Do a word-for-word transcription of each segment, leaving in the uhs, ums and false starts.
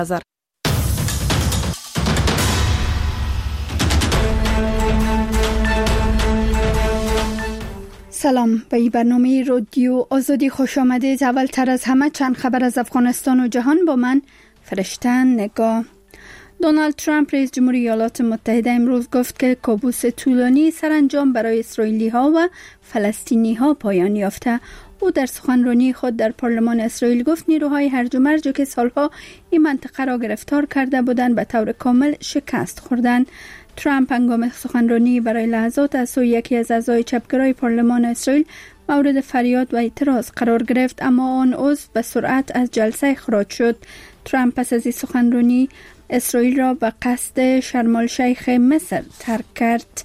سلام، به این برنامه رادیو آزادی خوش آمدید. اول تر از همه چند خبر از افغانستان و جهان با من فرشته نگاه. دونالد ترامپ رئیس جمهوری ایالات متحده امروز گفت که کابوس طولانی سرانجام برای اسرائیلی ها و فلسطینی ها پایان یافته. او در سخنرانی خود در پارلمان اسرائیل گفت نیروهای هرج و مرج که سالها این منطقه را گرفتار کرده بودند به طور کامل شکست خوردند. ترامپ هنگام سخنرانی برای لحظات از سوی یکی از اعضای چپگرای پارلمان اسرائیل مورد فریاد و اعتراض قرار گرفت، اما آن عضو به سرعت از جلسه خارج شد. ترامپ پس از این سخنرانی اسرائیل را به قصد شرم الشیخ مصر ترک کرد.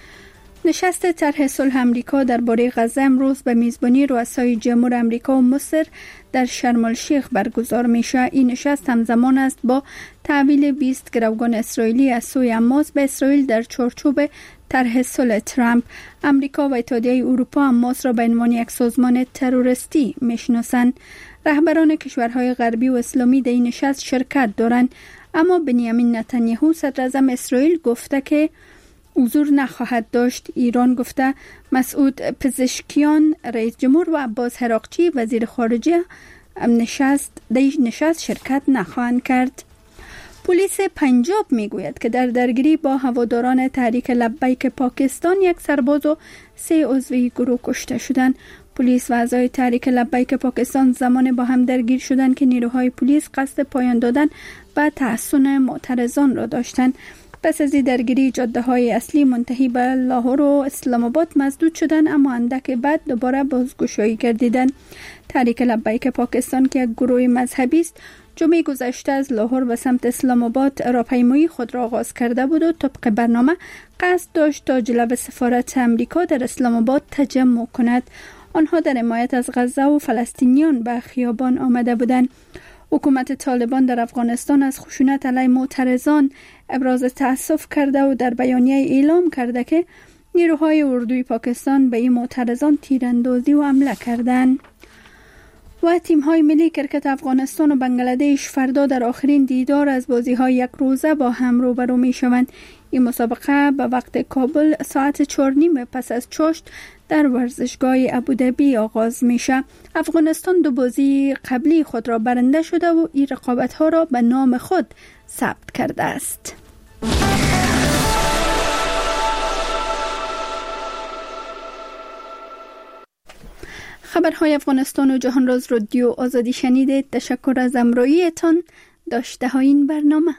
نشست طرح صلح آمریکا درباره غزه امروز به میزبانی رؤسای جمهور آمریکا و مصر در شرم الشیخ برگزار میشه. این نشست همزمان است با تحویل بیست گروگان اسرائیلی از سوی حماس به اسرائیل در چارچوب طرح صلح ترامپ. آمریکا و اتحادیه اروپا حماس را به عنوان یک سازمان تروریستی میشناسند. رهبران کشورهای غربی و اسلامی در این نشست شرکت دارند، اما بنیامین نتانیاهو صدر اعظم اسرائیل گفته که حضور نخواهد داشت. ایران گفته مسعود پزشکیان رئیس جمهور و عباس هراقچی وزیر خارجه نشست در نشست شرکت نخواهند کرد. پلیس پنجاب میگوید که در درگیری با هواداران تحریک لبیک پاکستان یک سرباز و سه عضو گروه کشته شدند. پلیس و اعضای تحریک لبیک پاکستان زمان با هم درگیر شدند که نیروهای پلیس قصد پایان دادن و تحصن معترضان را داشتند. پس از این درگیری جاده های اصلی منتهی به لاهور و اسلام آباد مسدود شدند، اما اندک بعد دوباره بازگشایی گردیدند. تحریک لبیک پاکستان که یک گروه مذهبی است جمعه گذشته از لاهور به سمت اسلام آباد راهپیمایی خود را آغاز کرده بود و طبق برنامه قصد داشت تا جلو سفارت امریکا در اسلام آباد تجمع کند. آنها در حمایت از غزه و فلسطینیان به خیابان آمده بودند. حکومت طالبان در افغانستان از خشونت علیه معترضان ابراز تأسف کرده و در بیانیه اعلام کرده که نیروهای اردوی پاکستان به این معترضان تیراندازی و حمله کردند. و تیم‌های ملی کرکت افغانستان و بنگلادش فردا در آخرین دیدار از بازی‌های یک روزه با هم روبرو می‌شوند. این مسابقه به وقت کابل ساعت چهار و نیم پس از چاشت در ورزشگاه ابوظبی آغاز میشه. افغانستان دو بازی قبلی خود را برنده شده و این رقابت‌ها را به نام خود ثبت کرده است. خبرهای افغانستان و جهان را از رادیو آزادی شنیدید. تشکر از همراهیتان. داشته های این برنامه.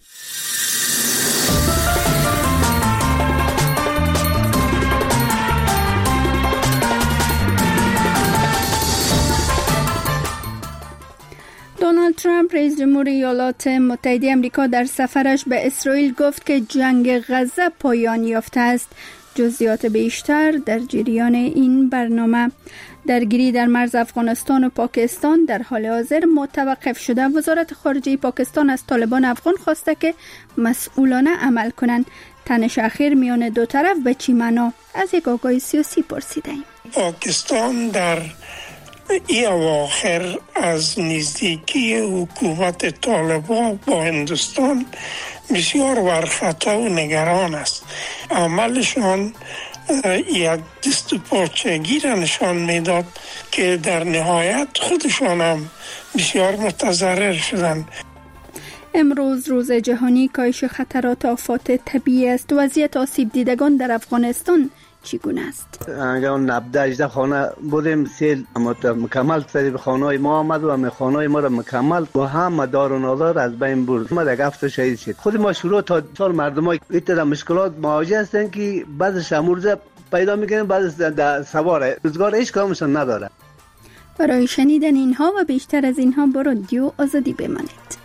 دونالد ترامپ رئیس جمهور ایالات متحده آمریکا در سفرش به اسرائیل گفت که جنگ غزه پایان یافته است. جزئیات بیشتر در جریان این برنامه. درگیری در مرز افغانستان و پاکستان در حال حاضر متوقف شده. وزارت خارجه پاکستان از طالبان افغان خواسته که مسئولانه عمل کنند. تنش اخیر میان دو طرف به چی معنا؟ از یک آگاهی سیاسی پرسیدیم. پاکستان در این اواخر از نزدیکی حکومت طالبان با هندوستان بسیار ورخطا و نگران است. عملشان یک دست و پاچگی را نشان میداد که در نهایت خودشان هم بسیار متضرر شدند. امروز روز جهانی کاهش خطرات آفات طبیعی است. وضعیت آسیب دیدگان در افغانستان چگونه است؟ اگر نبده هجده خانه بودیم، سیل مکمل سری به خانه های ما آمد و همه خانه های ما را مکمل با هم مدار و نادار از بین برد. ما در هفته شهید شد. خود ما شروع تا سال مردم های ایتر مشکلات مواجه هستند که بعضش امروزه پیدا میکنیم، بعضش در سواره روزگار هیچ کامشان نداره. برای شنیدن اینها و بیشتر از اینها با رادیو آزادی بمانید.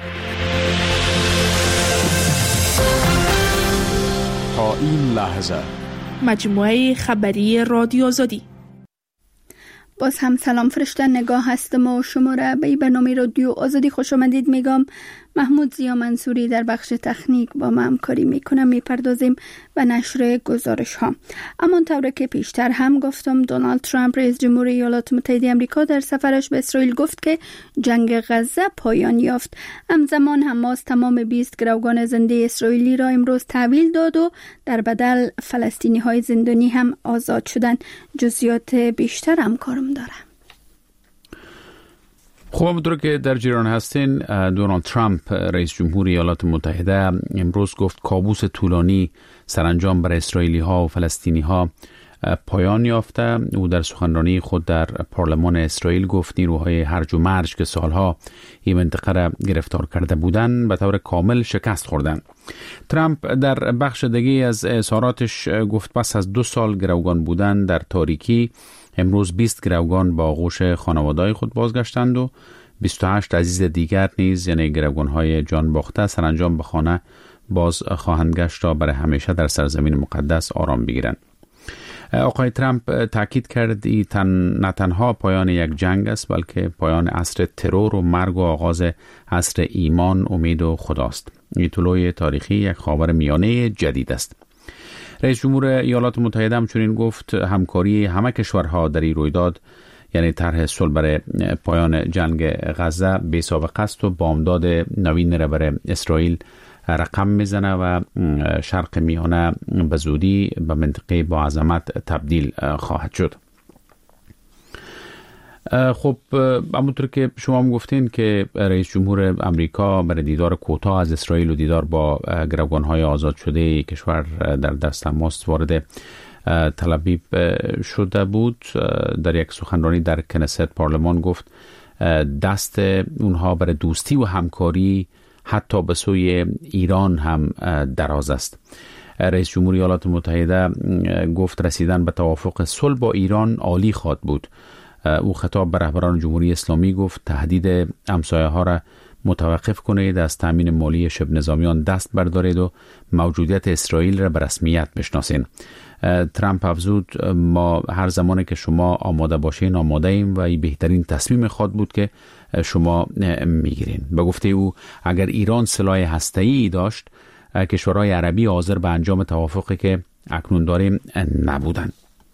تا این لحظه مجموعه خبری رادیو آزادی. باز هم سلام، فرشته نگاه هستم و شما را به برنامه رادیو آزادی خوش آمدید میگم. محمود زیا منصوری در بخش تکنیک با ما همکاری میکنه. میپردازیم به نشر گزارش ها. اما طوری که پیشتر هم گفتم، دونالد ترامپ رئیس جمهوری ایالات متحده آمریکا در سفرش به اسرائیل گفت که جنگ غزه پایان یافت. همزمان حماس تمام بیست گروگان زنده اسرائیلی را امروز تحویل داد و در بدل فلسطینی های زندانی هم آزاد شدند. جزئیات بیشتر همکارم داره. خب همونطور که در جریان هستین، دونالد ترامپ رئیس جمهوری ایالات متحده امروز گفت کابوس طولانی سرانجام برای اسرائیلی ها و فلسطینی ها پایان یافته. او در سخنرانی خود در پارلمان اسرائیل گفت نیروهای هرج و مرج که سالها این منطقه را گرفتار کرده بودند به طور کامل شکست خوردند. ترامپ در بخش دیگه از اظهاراتش گفت پس از دو سال گروگان بودن در تاریکی، امروز بیست گروگان با آغوش خانواده‌های خود بازگشتند و بیست و هشت عزیز دیگر نیز یعنی گروگان‌های جان باخته سرانجام به خانه باز خواهند گشت تا برای همیشه در سرزمین مقدس آرام بگیرند. آقای ترامپ تاکید کرد این تن نه تنها پایان یک جنگ است بلکه پایان عصر ترور و مرگ و آغاز عصر ایمان، امید و خداست. این طلوع تاریخی یک خاور میانه جدید است. رئیس جمهور ایالات متحده همچنین گفت همکاری همه کشورها در این رویداد یعنی طرح صلح برای پایان جنگ غزه بی سابقه است و بامداد نوین را برای اسرائیل رقم میزنه و شرق میانه به زودی به منطقه با عظمت تبدیل خواهد شد. خب همونطور که شما هم گفتین که رئیس جمهور امریکا برای دیدار کوتاه از اسرائیل و دیدار با گروگان‌های آزاد شده کشور در دست حماس وارد تل آویو شده بود. در یک سخنرانی در کنست پارلمان گفت دست اونها برای دوستی و همکاری حتی به سوی ایران هم دراز است. رئیس جمهور ایالات متحده گفت رسیدن به توافق صلح با ایران عالی خواهد بود. او خطاب به رهبران جمهوری اسلامی گفت تهدید همسایه ها را متوقف کنید، از تامین مالی شبه نظامیان دست بردارید و موجودیت اسرائیل را به رسمیت بشناسید. ترامپ افزود ما هر زمانی که شما آماده باشین آماده ایم و این بهترین تصمیم خواهد بود که شما میگیرین. به گفته او اگر ایران سلاح هسته‌ای داشت کشورهای عربی حاضر به انجام توافقی که اکنون داریم نبودند.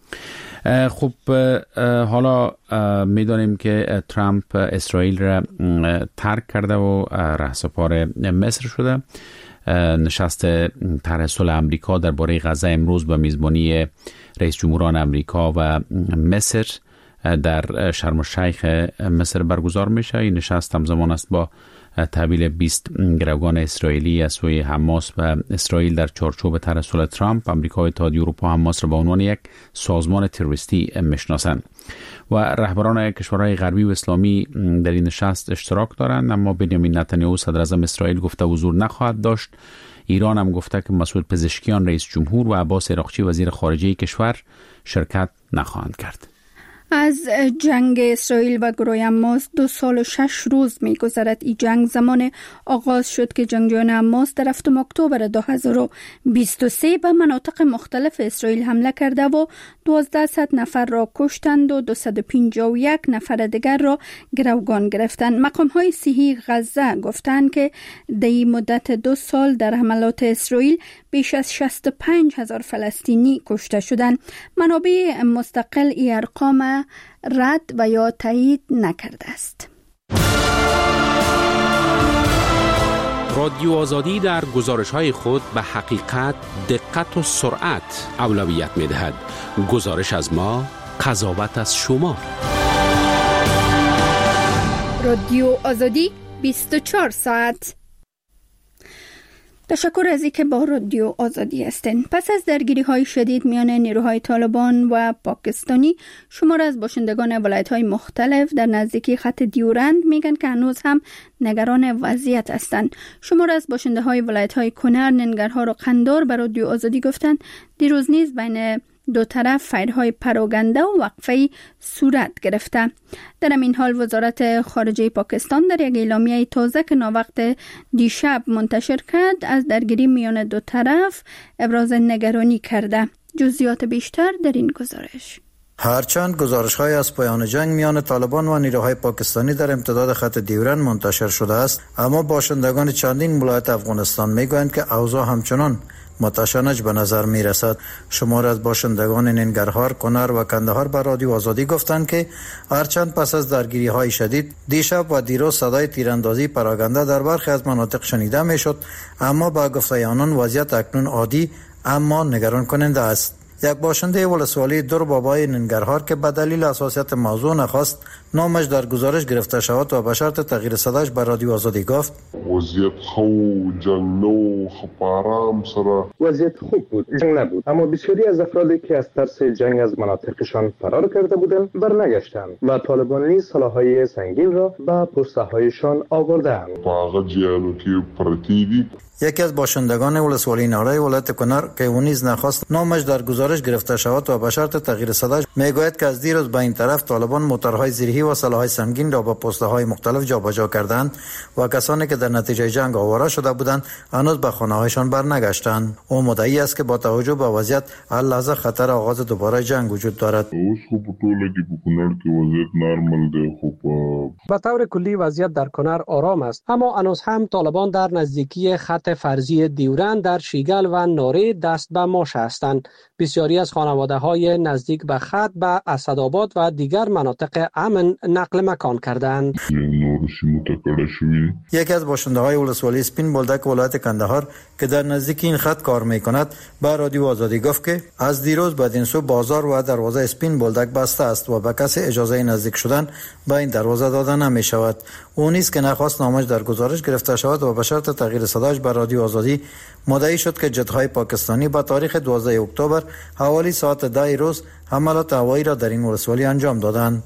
خب حالا میدانیم که ترامپ اسرائیل را ترک کرده و رهسپار مصر شده. نشست طرح صلح امریکا درباره غزه امروز به میزبانی رئیس جمهوران امریکا و مصر در شرم الشیخ مصر برگزار میشه. این نشست همزمان است با تحویل بیست گروگان اسرائیلی از سوی حماس و اسرائیل در چارچوب طرح صلح ترامپ. آمریکا، اتحادیه اروپا حماس را به عنوان یک سازمان تروریستی میشناسند و رهبران کشورهای غربی و اسلامی در این نشست اشتراک دارند، اما بنیامین نتانیاهو صدر اعظم اسرائیل گفته حضور نخواهد داشت. ایران هم گفته که مسعود پزشکیان رئیس جمهور و عباس عراقچی وزیر خارجه کشور شرکت نخواهند کرد. از جنگ اسرائیل و گروه حماس دو سال و شش روز می گذرد. این جنگ زمان آغاز شد که جنگجویان حماس در هفتم اکتبر دو هزار و بیست و سه به مناطق مختلف اسرائیل حمله کرده و دوازده نفر را کشتند و دویست و پنجاه و یک نفر دیگر را گروگان گرفتند. مقام های صحی غزه گفتند که در این مدت دو سال در حملات اسرائیل بیش از شصت و پنج هزار فلسطینی کشته شدند. منابع مستقل این ارقام رد و یا تایید نکرده است. رادیو آزادی در گزارش‌های خود به حقیقت، دقت و سرعت اولویت می‌دهد. گزارش از ما، قضاوت از شما. رادیو آزادی بیست و چهار ساعت. تشکر از اینکه با رادیو آزادی هستین. پس از درگیری های شدید میان نیروهای طالبان و پاکستانی، شمار از باشندگان ولایت های مختلف در نزدیکی خط دیورند میگن که هنوز هم نگران وضعیت هستند. شمار از باشنده های ولایت های کنر، ننگرهار و قندار به رادیو آزادی گفتند دیروز نیز بین دو طرف فایرهای پراگنده و وقفه‌ای صورت گرفته. در همین حال وزارت خارجه پاکستان در یک اعلامیه تازه که ناوقت دیشب منتشر کرد از درگیری میان دو طرف ابراز نگرانی کرده. جزئیات بیشتر در این گزارش. هرچند گزارش‌های از پایان جنگ میان طالبان و نیروهای پاکستانی در امتداد خط ډیورند منتشر شده است، اما باشندگان چندین ولایت افغانستان میگویند که اوضاع همچنان متشنج به نظر می رسد. شمار از باشندگان ننگرهار، کنر و کندهار به رادیو آزادی گفتند که هرچند پس از درگیری های شدید دیشب و دیروز صدای تیراندازی پراگنده در برخی از مناطق شنیده می شد، اما با گفته آنان وضعیت اکنون عادی اما نگران کننده است. یک باشنده ولسوالی دور بابای ننگرهار که به دلیل حساسیت موضوع نخواست نامش در گزارش گرفته شود و به شرط تغییر صداش به رادیو آزادی گفت وضعیت خوب جنگ نو خپارام سره وضعیت خوب بود، جنگ نبود، اما بسیاری از افرادی که از ترس جنگ از مناطقشان فرار کرده بودند برنگشتند و طالبان نیز سلاح‌های سنگین را به پسته‌هایشان آوردند. باغ جیانو که پرتیدی. یکی از باشندگان ولسوالی نارای ولایت کنر که او نیز نخواست نامش در گزارش گرفته شود و به شرط تغییر صداش میگوید که از دیروز به این طرف طالبان موتورهای زیرهی و سلاح‌های سنگین را به پست‌های مختلف جابجا کردند و کسانی که در نتیجه جنگ آواره شده بودند هنوز به خانه‌هایشان برنگشتند. او مدعی است که با توجه به وضعیت هر لحظه خطر آغاز دوباره جنگ وجود دارد. اوس خو په ټوله کې په کنړ کې وضعیت نارمل دی، خو به طور کلی وضعیت در کنر آرام است، اما هنوز هم طالبان در نزدیکی خط فرضی دیورند در شیگل و ناره دست به ماش هستند. بسیاری از خانواده‌های نزدیک به خط به اسدآباد و دیگر مناطق امن نقل مکان کردند. یکی از باشنده‌های ولسوالی سپین بولدک ولایت کندهار که در نزدیک این خط کار می‌کند به رادیو آزادی گفت که از دیروز بعد این سو بازار و دروازه سپین بولدک بسته است و به کسی اجازه نزدیک شدن به این دروازه داده نمی‌شود. او نیز که نخواست نامش در گزارش گرفته شود و به شرط تغییر صداش به رادیو آزادی مدعی شد که جت‌های پاکستانی با تاریخ دوازده اکتبر حوالی ساعت ده روز حملات هوایی را در این ولسوالی انجام دادند.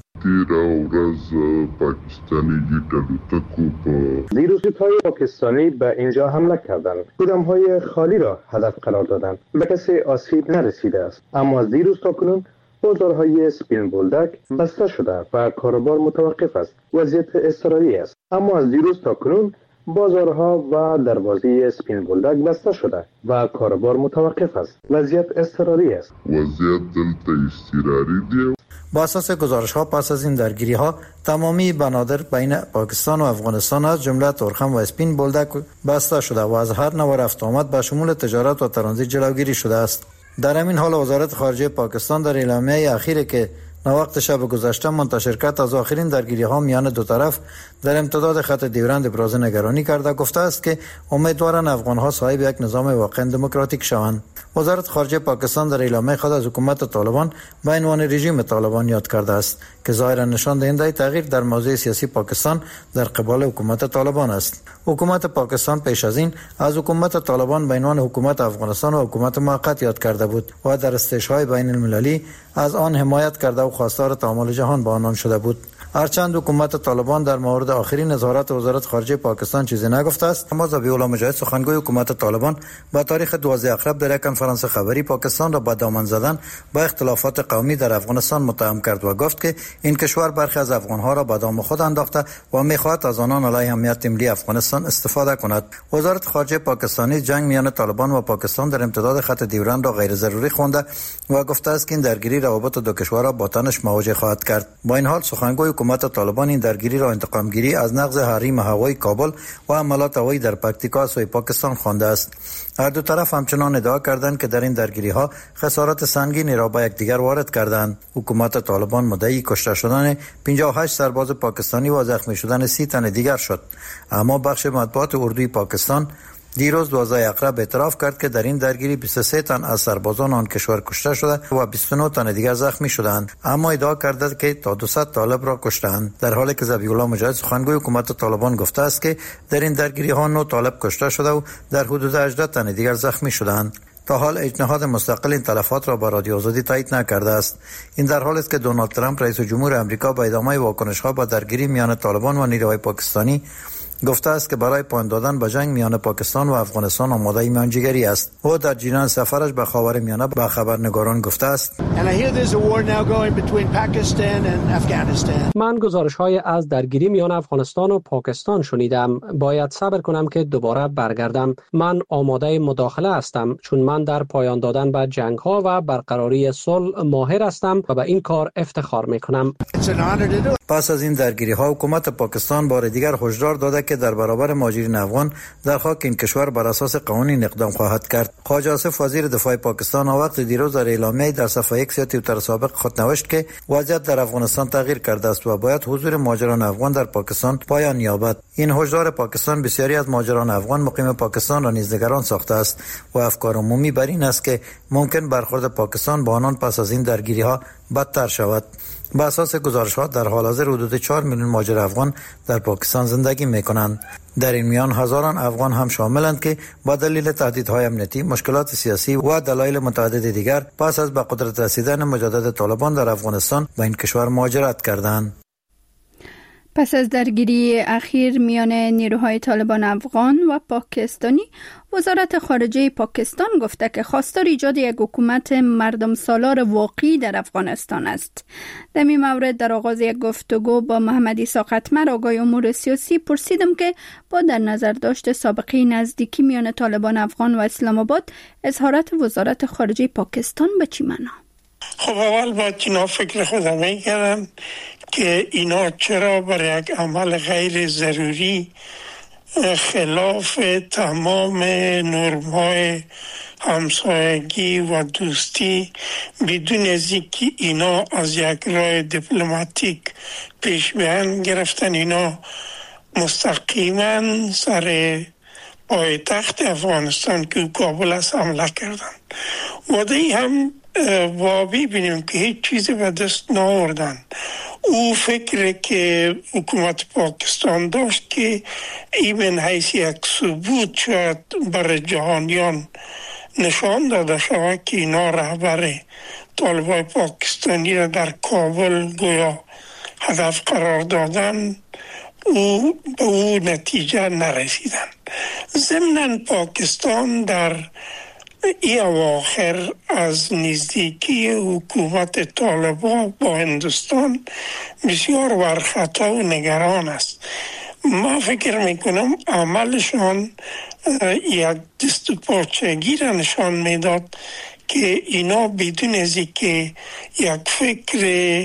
دیروز جت‌های پاکستانی به اینجا حمله کردند. گودام‌های خالی را هدف قرار دادند. به کسی آسیب نرسیده است، اما از دیروز تا کنون بازارهای سپین بولدک بسته شده و کاروبار متوقف است. وضعیت اضطراری است، اما از دیروز تا کنون بازارها و دروازه سپین بولدک بسته شده و کاروبار متوقف است. وضعیت اضطراری است. وضعیت دلتا اضطراری دی. با اساس گزارش ها پس از این درگیری ها تمامی بنادر بین پاکستان و افغانستان از جمله تورخم و اسپین بولدک بسته شده و از هر نوع رفت آمد به شمول تجارت و ترانزیت جلوگیری شده است. در همین حال وزارت خارجه پاکستان در اعلامیه اخیری که وقت شب گذشته منتشر کرد از آخرین درگیری ها میان دو طرف در امتداد خط دیورند ابراز نگرانی کرده گفته است که امیدوارند افغان ها صاحب یک نظام واقعا دموکراتیک شوند. وزارت خارجه پاکستان در اعلامیه خود از حکومت طالبان به عنوان رژیم طالبان یاد کرده است که ظاهرا نشان دهنده تغییر در موضوع سیاسی پاکستان در قبال حکومت طالبان است. حکومت پاکستان پیش از این از حکومت طالبان به عنوان حکومت افغانستان و حکومت موقت یاد کرده بود و در استشهای بین المللی از آن حمایت کرده و خواستار تعامل جهان با آنان شده بود. هرچند حکومت طالبان در مورد آخرین نظارت وزارت خارجه پاکستان چیزی نگفته است، اما ذبیح الله مجاهد سخنگوی حکومت طالبان با تاریخ دوازده اکتبر در یک کنفرانس خبری پاکستان را با دامن زدن با اختلافات قومی در افغانستان متهم کرد و گفت که این کشور برخی از افغانها را به دام خود انداخته و می‌خواهد از آنان علیه امنیت ملی افغانستان استفاده کند. وزارت خارجه پاکستانی جنگ میان طالبان و پاکستان در امتداد خط دیورند را غیر ضروری خوانده و گفته است که این درگیری روابط دو کشور را با تنش مواجه خواهد کرد. با این حال سخنگوی حکومت طالبان این درگیری را انتقام گیری از نقض حریم هوایی کابل و حملات هوایی در پکتیکا سوی پاکستان خوانده است. هر دو طرف همچنان ادعا کردند که در این درگیری ها خسارات سنگینی را به یکدیگر وارد کردند. حکومت طالبان مدعی کشته شدن پنجاه و هشت سرباز پاکستانی و زخمی شدن سی تن دیگر شد، اما بخش مطبوعات اردوی پاکستان دیروز دوازده اکتبر اعتراف کرد که در این درگیری بیست و سه تن از سربازان آن کشور کشته شده و بیست و نه تن دیگر زخمی شدند، اما ادعا کرده که تا دویست طالب را کشتند، در حالی که ذبیح الله مجاهد سخنگوی حکومت طالبان گفته است که در این درگیری ها نه طالب کشته شده و در حدود هجده تن دیگر زخمی شدند. تا حال اجنهاد مستقل این تلفات را به رادیو آزادی تایید نکرده است. این در حالی است که دونالد ترامپ رئیس جمهور آمریکا با ادامه واکنش‌ها با درگیری میان طالبان و نیروهای پاکستانی گفته است که برای پایان دادن به جنگ میان پاکستان و افغانستان آماده میانجیگری است. او در جریان سفرش به خاورمیانه به خبرنگاران گفته است: من گزارش‌های از درگیری میان افغانستان و پاکستان شنیدم. باید صبر کنم که دوباره برگردم. من آماده مداخله هستم چون من در پایان دادن به جنگ‌ها و برقراری صلح ماهر هستم و به این کار افتخار می‌کنم. پس از این درگیری‌ها حکومت پاکستان بار دیگر هشدار داده که در برابر مهاجرین افغان در خاک این کشور بر اساس قانونی اقدام خواهد کرد. خواجه آصف وزیر دفاع پاکستان وقت دیروز در اعلامیه در صفحه یک توییتر سابق خود نوشت که وضعیت در افغانستان تغییر کرده است و باید حضور مهاجران افغان در پاکستان پایان یابد. این هشدار پاکستان بسیاری از مهاجران افغان مقیم پاکستان را نیز نگران ساخته است و افکار عمومی بر این است که ممکن برخورد پاکستان با آنان پس از این درگیری‌ها بدتر شود. به اساس گزارش‌ها در حال حاضر حدود چهار میلیون مهاجر افغان در پاکستان زندگی می‌کنند. در این میان هزاران افغان هم شاملند که با دلیل تهدیدهای امنیتی، مشکلات سیاسی و دلایل متعدد دیگر پس از به قدرت رسیدن مجدد طالبان در افغانستان به این کشور مهاجرت کردند. پس از درگیری اخیر میان نیروهای طالبان افغان و پاکستانی، وزارت خارجه پاکستان گفته که خواستار ایجاد یک حکومت مردم سالار واقعی در افغانستان است. در این مورد در آغاز یک گفتگو با محمد عیسی قطمر، آگای امور سیاسی، پرسیدم که با در نظر داشت سابقه نزدیکی میان طالبان افغان و اسلام آباد، اظهارات وزارت خارجه پاکستان به چی معنا؟ خب اول باید اینا فکر خودم میکردم که اینا چرا برای یک عمل غیر ضروری خلاف تمام نرم‌های همسایگی و دوستی بدون از اینکه اینا از یک راه دیپلماتیک پیش بیان گرفتن، اینا مستقیما سر پایتخت افغانستان که کابل است حمله کردن. و دی هم و ببینیم که هیچ چیزی به دست نآوردن. او فکر که حکومت پاکستان داشت که این حیث یک ثبوت شاید برای جهانیان نشان داده شود که اینا رهبر طالبان پاکستانی را در کابل گویا هدف قرار دادن، او به او نتیجه نرسیدن. ضمناً پاکستان در این اواخر از نزدیکی حکومت طالبان با هندوستان بسیار ورخطا و نگران است. ما فکر میکنم عملشان یک دست و پاچگی را نشان میداد که اینا بدون از اینکه یک فکر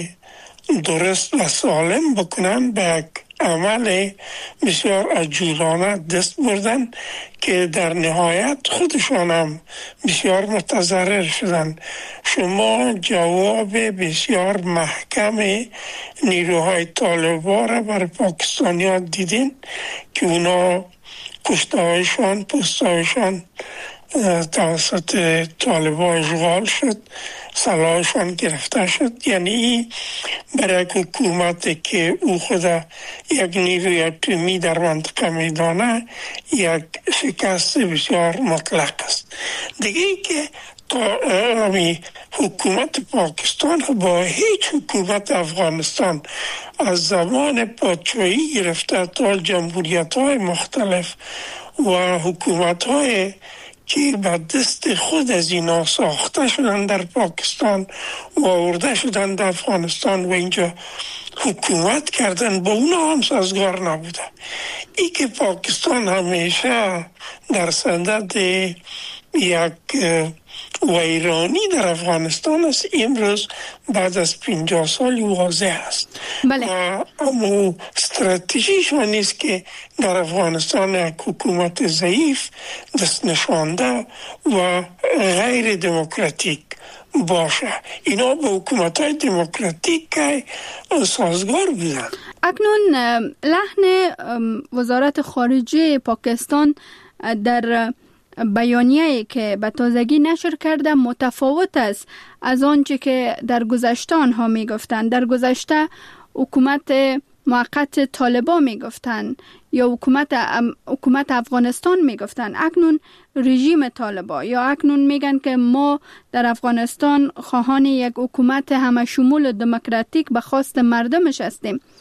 درست و سالم بکنن به یک عمل بسیار عجولانه دست بردن که در نهایت خودشان هم بسیار متضرر شدن. شما جواب بسیار محکم نیروهای طالبان را بر پاکستانیان دیدین که اونا کشتهایشان، پستهایشان توسط طالبان اشغال شد، سلاحشان گرفته شد. یعنی برای حکومت که او خدا یک نیروی اتمی در منطقه میدانه یک شکست بسیار مطلق است. دیگه ای که حکومت پاکستان با هیچ حکومت افغانستان از زمان پادشاهی گرفته تا جمهوریت های مختلف و حکومت های که به دست خود از اینا ساخته شدن در پاکستان و آورده شدن در افغانستان و اینجا حکومت کردن، با اونا هم سازگار نبوده. ای که پاکستان همیشه در صدد یک ویرانی در افغانستان است، امروز بعد از پنجاه سال واضح است. بله. و اما استراتژیشون نیست که در افغانستان یک حکومت ضعیف، دست نشانده و غیر دموکراتیک باشه. اینا به حکومت های دموکراتیک سازگار بودن. اکنون لحن وزارت خارجه پاکستان در بیانیه‌ای که به تازگی نشر کرده متفاوت است از آنچه که در گذشته آنها می گفتند. در گذشته حکومت موقت طالبان می گفتند یا حکومت حکومت افغانستان می گفتند. اکنون رژیم طالبان یا اکنون میگن که ما در افغانستان خواهان یک حکومت همه شمول و دموکراتیک به خواست مردمش هستیم.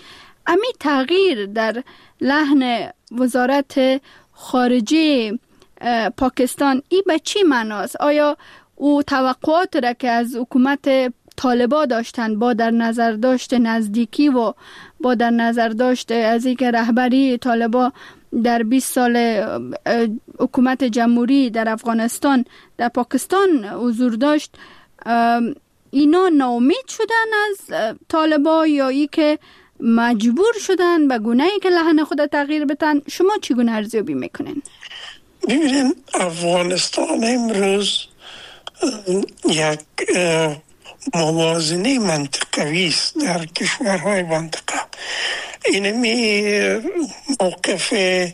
امی تغییر در لحن وزارت خارجه پاکستان ای به چی معناست؟ آیا او توقعات را که از حکومت طالبان داشتن با در نظر داشت نزدیکی و با در نظر داشت از اینکه رهبری طالبان در بیست سال حکومت جمهوری در افغانستان در پاکستان حضور داشت، اینا ناامید شدن از طالبان یا ای که مجبور شدن به گونه‌ای که لحن خود تغییر بدن؟ شما چگونه ارزیابی میکنین؟ ببینید، افغانستان امروز یک موازنه منطقوی است در کشورهای منطقه. اینمی موقف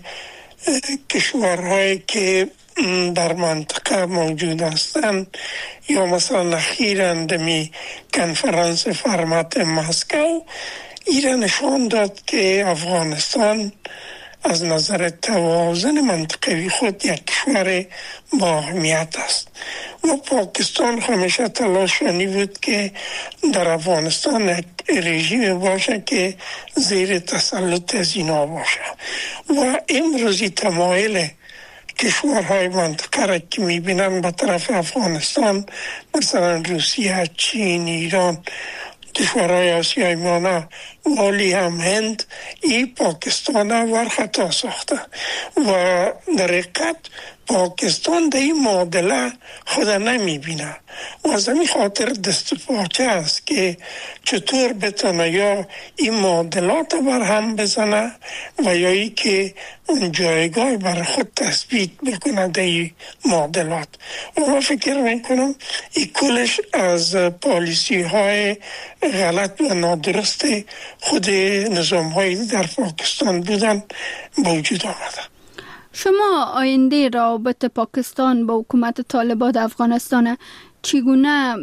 کشورهایی که در منطقه موجود هستند یا مثلا اخیراً دمی کنفرانس فرمت مسکو ایران نشان داد که افغانستان از نظر توازن منطقوی خود یک کشور با اهمیت است و پاکستان همیشه تلاشانی بود که در افغانستان یک رژیم باشه که زیر تسلط از اینا باشه و امروزی تمایل کشورهای منطقه را که میبینن به طرف افغانستان، مثلا روسیه، چین، ایران، کشورهای آسیای میانه، والی هم هند، ای پاکستان ورخطا ساخته و در حقیقت پاکستان در این معادله خود نمی بینه و از همین خاطر دست پاچه است که چطور بتونه یا این معادلات بر هم بزنه و یا ای که اون جایگاه بر خود تثبیت بکنه در این معادلات. و من فکر میکنم این کلش از پالیسی های غلط و نادرست خود نظام های در پاکستان بودن با وجود آمده. شما آینده روابط پاکستان با حکومت طالبان افغانستان چگونه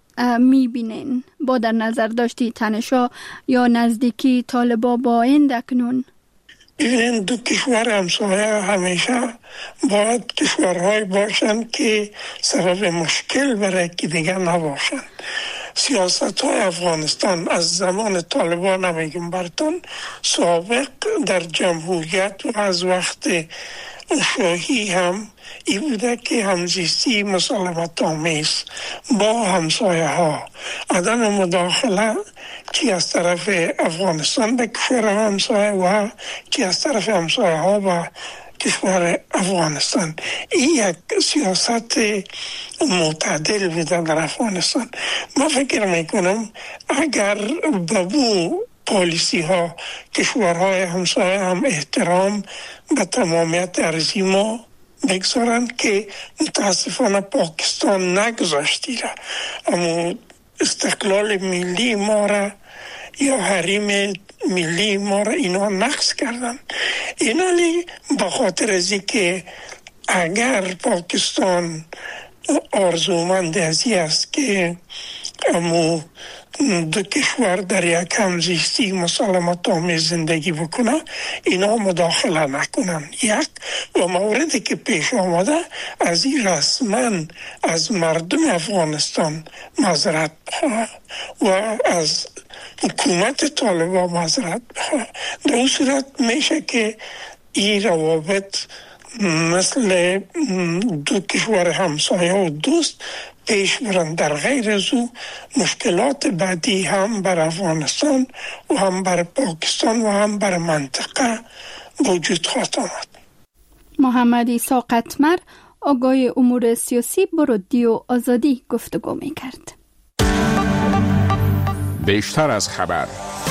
میبینین با در نظر داشتی تنش‌ها یا نزدیکی طالبان با این اکنون؟ این دو کشور همسایه همیشه باید کشورهای باشند که سبب مشکل برای که دیگر نباشند. سیاست های افغانستان از زمان طالبان نمیگم برتون سابق در جمهوریت و از وقت شاهی هم ای بوده که همزیستی مسالمت آمیز با همسایه ها، عدم مداخله چی از طرف افغانستان به کشور همسایه و چی از طرف همسایه ها به کشور افغانستان. این یک سیاست معتدل بوده در افغانستان. من فکر میکنم اگر به بو پالیسی ها کشورهای همسایه هم احترام به تمامیت ارضی ما بگذارن که متاسفانه پاکستان نگذاشتی را، اما استقلال ملی ما را یا حریم ملی ما را اینا نقض کردن. اینالی به خاطر از که اگر پاکستان آرزومند ازی است که امو دو کشور در یک همزیستی مسالمت آمیز زندگی بکنه، اینا مداخله نکنن. یک و موردی که پیش آمده از این رسما از مردم افغانستان معذرت بخواه و از حکومت طالبان معذرت بخواه. در اون صورت میشه که این روابط مثل دو کشور همسایه و دوست پیش برند. در غیر از او مشکلات بعدی هم بر افغانستان و هم بر پاکستان و هم بر منطقه وجود خواهد آمد. محمد عیسی قطمر آگاه امور سیاسی با رادیو آزادی گفتگو می کرد. بیشتر از خبر.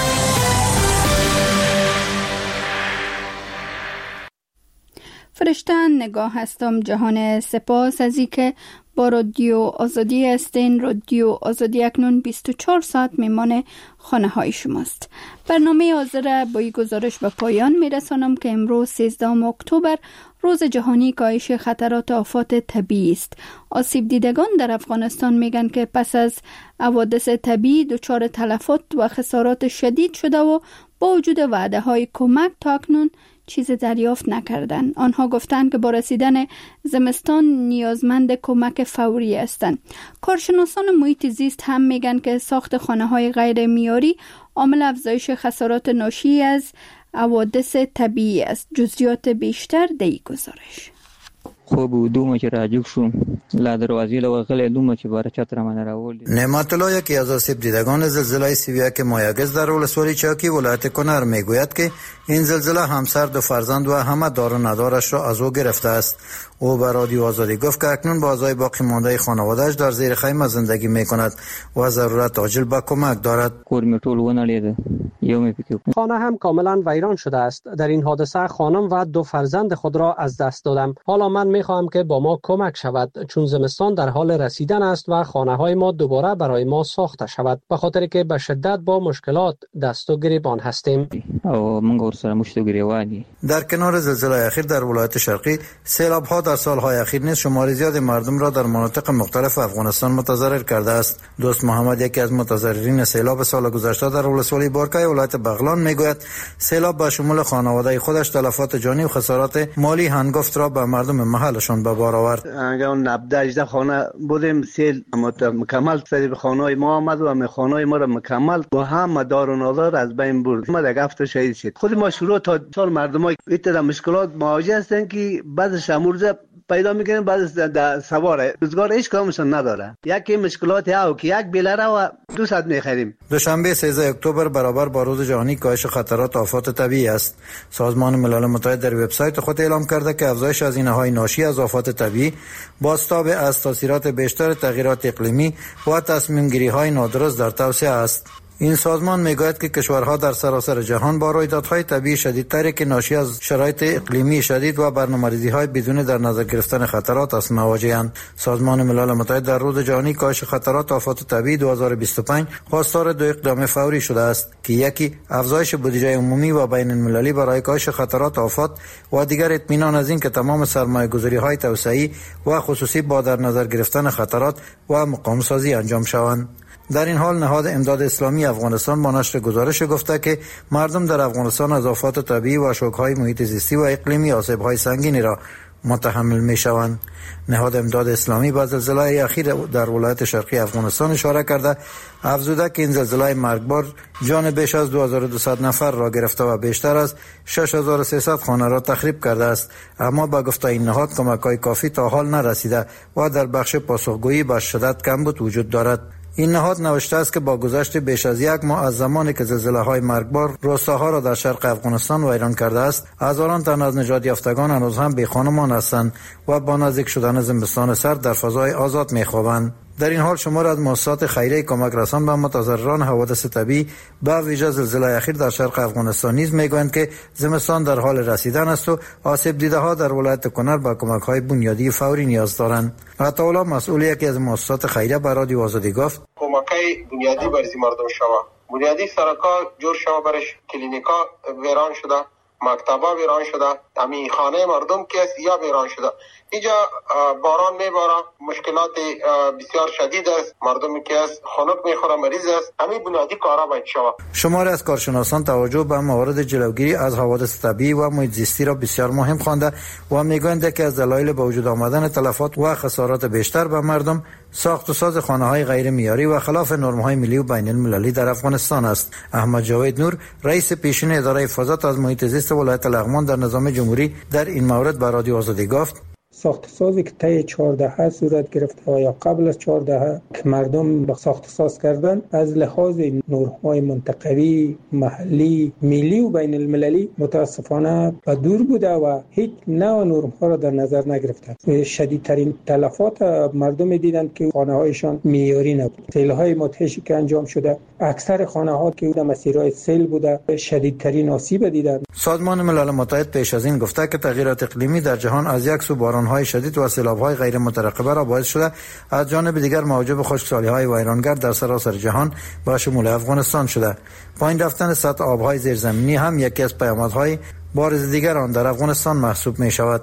فرشتن نگاه هستم جهان سپاس از اینکه با رادیو آزادی هستین. رادیو آزادی اکنون بیست و چهار ساعت میمان خانه های شماست. برنامه حاضر با این گزارش به پایان میرسانم که امروز سیزدهم اکتبر روز جهانی کاهش خطرات آفات طبیعی است. آسیب دیدگان در افغانستان میگن که پس از حوادث طبیعی دچار تلفات و خسارات شدید شده و با وجود وعده های کمک تا اکنون چیز دریافت نکردند. آنها گفتند که با رسیدن زمستان نیازمند کمک فوری هستند. کارشناسان محیط زیست هم میگن که ساخت خانه‌های غیر معیاری عامل افزایش خسارات ناشی از حوادث طبیعی است. جزئیات بیشتر در این گزارش. خوب دومه که راجوک شوم لا دروازه له غل دومه چې بار چتر من راول. نعمت الله یکی از آسیب دیدگان زلزله سیویک مایگز در ولسوالی چاکی ولایت کنر میگوید که این زلزله همسر دو فرزند و همه دار و ندارش را از او گرفته است. او به رادیو آزادی گفت که اکنون با اعضای باقی مانده خانواده‌اش در زیر خیمه زندگی میکند و ضرورت عاجل به کمک دارد. خانه هم کاملا ویران شده است. در این حادثه خانم و دو فرزند خود را از دست دادم. حالا من میخواهم که با ما کمک شود، چون زمستان در حال رسیدن است و خانه های ما دوباره برای ما ساخته شود، به خاطر که به شدت با مشکلات دست و گریبان هستیم. در کنار زلزله اخیر در ولایت شرقی، سیلاب ها در سالهای اخیر نیز شمار زیاد مردم را در مناطق مختلف افغانستان متضرر کرده است. دوست محمد یکی از متضررین سیلاب سال گذشته در ولسوالی بارکای ولایت بغلان میگوید سیلاب به شمول خانواده خودش تلفات جانی و خسارات مالی هنگفت را به مردم محلشان به بار آورد. اگر نود هجده خانه بودیم، سیل مکمل سری خانه‌های ما آمد و خانه‌های ما را مکمل با هم دار و نادار از بین برد. ما در هفته شهید شد. خود ما شروع تا سال مردمای ایتر مشکلات مواجه هستند که بعضش امروزه پیدا میکنیم، بعض در سواره روزگار هیچ کامشون نداره. یکی مشکلات او که یک بیلره و دو صد میخریم. دوشنبه سیزده اکتبر برابر با روز جهانی کاهش خطرات آفات طبیعی است. سازمان ملل متحد در وبسایت خود اعلام کرده که افزایش هزینه‌های ناشی از آفات طبیعی بازتاب از تاثیرات بیشتر تغییرات اقلیمی و تصمیم گیری های نادرست در توسعه است. این سازمان میگوید که کشورها در سراسر جهان با رویدادهای طبیعی شدیدتری که ناشی از شرایط اقلیمی شدید و برنامه‌ریزی‌های بدون در نظر گرفتن خطرات است مواجه‌اند. سازمان ملل متحد در روز جهانی کاهش خطرات آفات طبیعی دو هزار و بیست و پنج خواستار دو اقدام فوری شده است که یکی افزایش بودجه عمومی و بین المللی برای کاهش خطرات آفات و دیگر اطمینان از این که تمام سرمایه‌گذاری‌های توسعه‌ای و خصوصی با در نظر گرفتن خطرات و مقام‌سازی انجام شوند. در این حال نهاد امداد اسلامی افغانستان با نشر گزارش گفته که مردم در افغانستان از آفات طبیعی و شوک‌های محیط زیستی و اقلیمی آسیب‌های سنگینی را متحمل می‌شوند. نهاد امداد اسلامی با زلزله اخیر در ولایت شرقی افغانستان اشاره کرده افزوده که این زلزله مرگبار جان بیش از دو هزار و دویست نفر را گرفته و بیشتر از شش هزار و سیصد خانه را تخریب کرده است، اما با گفته این نهاد کمک‌های کافی تا حال نرسیده و در بخش پاسخگویی به شدت کمبود وجود دارد. این نهاد نوشته است که با گذشت بیش از یک ماه از زمانی که زلزله‌های مرگبار روستاها را در شرق افغانستان ویران کرده است، هزاران تن از نژاد یافتگان هنوز هم بی‌خانمان هستند و با نزدیک شدن زمستان سرد در فضای آزاد می‌خوابند. در این حال شمار از مؤسسات خیریه کمک رسان به متضرران حوادث طبیعی به ویژه زلزله اخیر در شرق افغانستان نیز میگویند که زمستان در حال رسیدن است و آسیب دیده ها در ولایت کنر به کمک های بنیادی فوری نیاز دارند. عطاالله مسئول یکی از مؤسسات خیریه به رادیو آزادی گفت کمکای بنیادی برای مردم شوه، بنیادی سرکا جور شوه، برش کلینیکا ویران شده، مکتبا ویران شده، همین خانه مردم که است یا ویران شده. اینجا باران میباره، مشکلات بسیار شدید است، مردمی که است خنک میخوره، مریض است، همین بنیادی کارا باید شود. شماری از کارشناسان توجه به موارد جلوگیری از حوادث طبیعی و محیط زیستی را بسیار مهم خوانده و میگویند که از دلایل به وجود آمدن تلفات و خسارات بیشتر به مردم ساخت و ساز خانه‌های غیر معیاری و خلاف نرم‌های ملی و بین المللی در افغانستان است. احمد جاوید نور رئیس پیشین اداره حفاظت از محیط زیست ولایت لغمان در نظام جمهوری در این مورد به رادیو آزادی گفت ساخت سازی که طی چهارده صورت گرفته و یا قبل از چهارده که مردم به ساخت ساز کردن از لحاظ نورهای منطقوی، محلی، ملی و بین المللی متاسفانه به دور بوده و هیچ نوع نورم‌ها را در نظر نگرفتند. شدیدترین تلفات مردم دیدند که خانه‌هایشان معیاری نبود. سیل‌های مدهشی که انجام شده، اکثر خانه‌ها که در مسیرهای سیل بوده شدیدترین آسیب دیدند. سازمان ملل متحد پیش از این گفته که تغییرات اقلیمی در جهان از یک سو باران‌های شدید و سیلاب‌های غیر مترقبه را باعث شده، از جانب دیگر موجب خشکسالی‌های ویرانگر در سراسر جهان با شمول افغانستان شده. پایین رفتن سطح آب‌های زیرزمینی هم یکی از پیامدهای بارز دیگر آن در افغانستان محسوب می شود.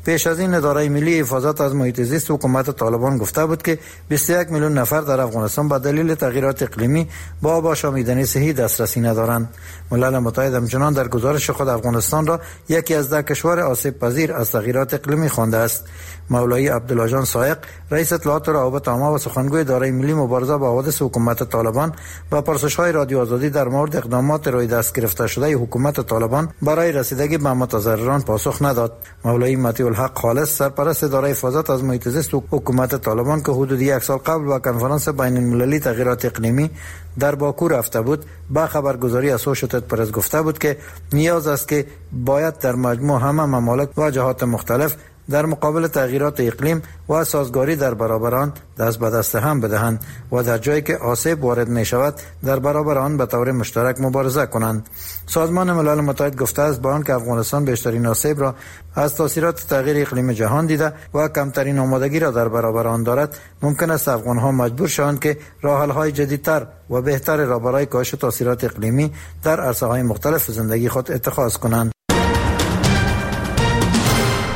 پیش از این اداره ملی حفاظت از محیط زیست حکومت طالبان گفته بود که بیست و یک میلیون نفر در افغانستان به دلیل تغییرات اقلیمی با آب آشامیدنی صحی دسترسی ندارند. ملل متحد همچنان در گزارش خود افغانستان را یکی از ده کشور آسیب پذیر از تغییرات اقلیمی خوانده است. مولوی عبدالله جان سایق، رئیس اطلاعات و روابط عامه و سخنگوی اداره ملی مبارزه با حوادث حکومت طالبان، با پرسش‌های رادیو آزادی در مورد اقدامات روی دست گرفته شده حکومت طالبان برای رسیدگی به متضرران پاسخ نداد. مولوی مطیع الحق خالص، سرپرست اداره حفاظت از محیط زیست حکومت طالبان که حدود یک سال قبل با کنفرانس بین المللی تغییرات اقلیمی در باکو رفته بود، با خبرگزاری اسوشییتد پرس گفته بود که نیاز است که باید در مجموع همه ممالک و جهات مختلف در مقابل تغییرات اقلیم و سازگاری در برابر آن دست به دست هم بدهند و در جایی که آسیب وارد می شود در برابر آن به طور مشترک مبارزه کنند. سازمان ملل متحد گفته است با آنکه افغانستان بیشترین آسیب را از تاثیرات تغییر اقلیم جهان دیده و کمترین آمادگی را در برابر آن دارد، ممکن است افغان‌ها مجبور شوند که راه حل‌های جدیدتر و بهتر را برای کاهش تاثیرات اقلیمی در عرصه‌های مختلف زندگی خود اتخاذ کنند.